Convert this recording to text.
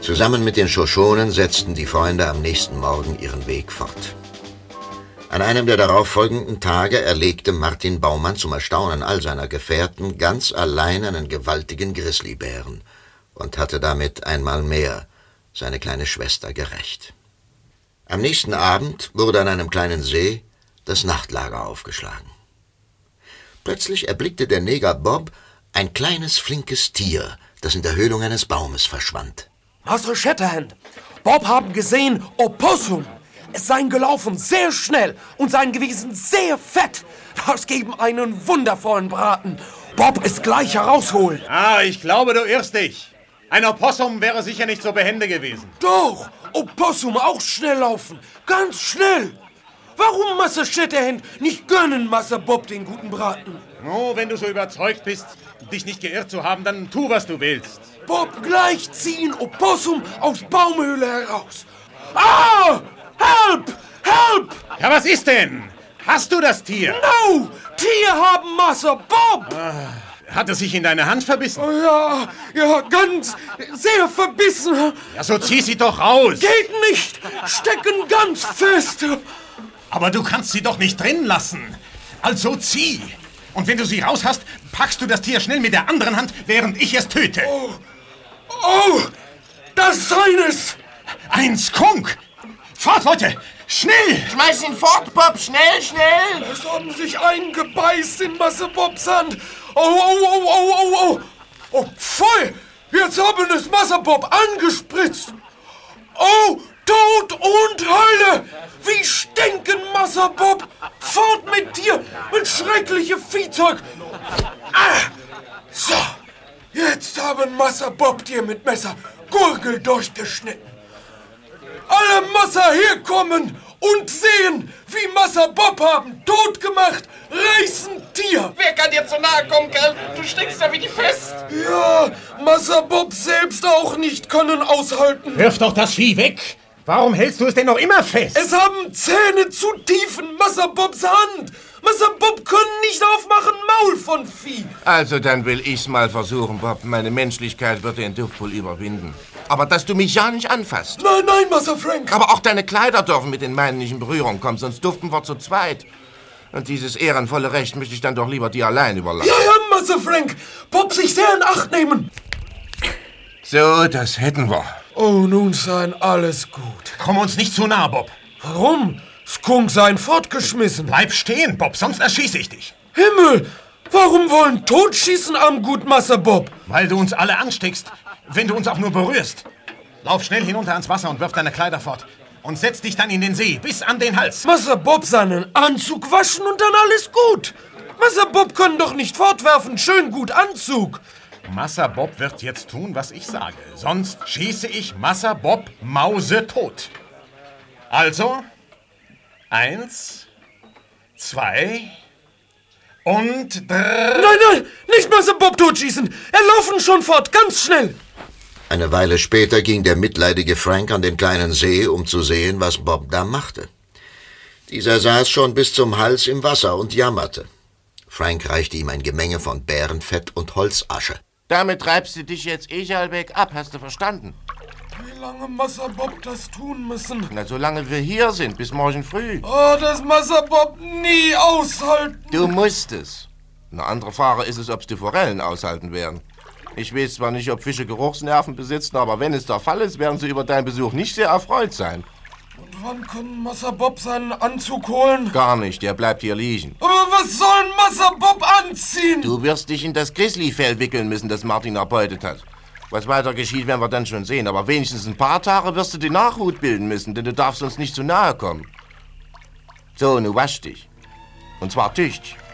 Zusammen mit den Shoshonen setzten die Freunde am nächsten Morgen ihren Weg fort. An einem der darauffolgenden Tage erlegte Martin Baumann zum Erstaunen all seiner Gefährten ganz allein einen gewaltigen Grizzlybären und hatte damit einmal mehr seine kleine Schwester gerächt. Am nächsten Abend wurde an einem kleinen See das Nachtlager aufgeschlagen. Plötzlich erblickte der Neger Bob ein kleines, flinkes Tier, das in der Höhlung eines Baumes verschwand. Master Shatterhand, Bob haben gesehen Opossum. Es seien gelaufen sehr schnell und seien gewesen sehr fett. Das geben einen wundervollen Braten. Bob ist gleich herausholen. Ich glaube, du irrst dich. Ein Opossum wäre sicher nicht so behende gewesen. Doch, Opossum auch schnell laufen. Ganz schnell. Warum, Master Shatterhand, nicht gönnen Master Bob den guten Braten? Oh, wenn du so überzeugt bist, dich nicht geirrt zu haben, dann tu, was du willst. Bob, gleich ziehen Opossum aus Baumhöhle heraus. Ah! Help! Help! Ja, was ist denn? Hast du das Tier? No! Tier haben Master Bob! Hat es sich in deine Hand verbissen? Ja, ganz sehr verbissen. Ja, so zieh sie doch raus. Geht nicht! Stecken ganz fest. Aber du kannst sie doch nicht drin lassen. Also zieh. Und wenn du sie raus hast, packst du das Tier schnell mit der anderen Hand, während ich es töte. Oh, das sei es! Ein Skunk! Fort, Leute! Schnell! Schmeiß ihn fort, Bob! Schnell, schnell! Es haben sich eingebeißt in Master Bobs Hand. Oh, voll! Jetzt haben es Master Bob angespritzt. Oh, Tod und Hölle! Wie stinken, Master Bob! Fort mit dir, mit schrecklichem Viehzeug! So, jetzt haben Master Bob dir mit Messer Gurgel durchgeschnitten. Alle Masser herkommen und sehen, wie Master Bob haben tot gemacht, reißen Tier. Wer kann dir zu nahe kommen, Kerl? Du stinkst ja wie die Pest. Ja, Master Bob selbst auch nicht können aushalten. Wirf doch das Vieh weg! Warum hältst du es denn noch immer fest? Es haben Zähne zu tief in Master Bobs Hand. Master Bob können nicht aufmachen, Maul von Vieh. Also, dann will ich's mal versuchen, Bob. Meine Menschlichkeit wird den Duft wohl überwinden. Aber dass du mich ja nicht anfasst. Nein, Master Frank. Aber auch deine Kleider dürfen mit den meinen nicht in Berührung kommen, sonst duften wir zu zweit. Und dieses ehrenvolle Recht möchte ich dann doch lieber dir allein überlassen. Ja, Master Frank. Bob sich sehr in Acht nehmen. So, das hätten wir. Oh, nun sein alles gut. Komm uns nicht zu nah, Bob. Warum? Skunk seien fortgeschmissen. Bleib stehen, Bob, sonst erschieße ich dich. Himmel! Warum wollen totschießen am gut Master Bob? Weil du uns alle ansteckst, wenn du uns auch nur berührst. Lauf schnell hinunter ans Wasser und wirf deine Kleider fort. Und setz dich dann in den See, bis an den Hals. Master Bob seinen Anzug waschen und dann alles gut. Master Bob können doch nicht fortwerfen, schön gut Anzug. Master Bob wird jetzt tun, was ich sage. Sonst schieße ich Master Bob mausetot. Also, 1, 2 und 3. Nein, nicht Master Bob totschießen. Er laufen schon fort, ganz schnell. Eine Weile später ging der mitleidige Frank an den kleinen See, um zu sehen, was Bob da machte. Dieser saß schon bis zum Hals im Wasser und jammerte. Frank reichte ihm ein Gemenge von Bärenfett und Holzasche. Damit treibst du dich jetzt Echalweg ab, hast du verstanden? Wie lange Master Bob das tun müssen? Na, solange wir hier sind, bis morgen früh. Oh, das Master Bob nie aushalten. Du musst es. Eine andere Frage ist es, ob die Forellen aushalten werden. Ich weiß zwar nicht, ob Fische Geruchsnerven besitzen, aber wenn es der Fall ist, werden sie über deinen Besuch nicht sehr erfreut sein. Und wann kann Master Bob seinen Anzug holen? Gar nicht, der bleibt hier liegen. Aber was soll Master Bob anziehen? Du wirst dich in das Grizzlyfell wickeln müssen, das Martin erbeutet hat. Was weiter geschieht, werden wir dann schon sehen. Aber wenigstens ein paar Tage wirst du die Nachhut bilden müssen, denn du darfst uns nicht zu nahe kommen. So, nun wasch dich. Und zwar tüchtig.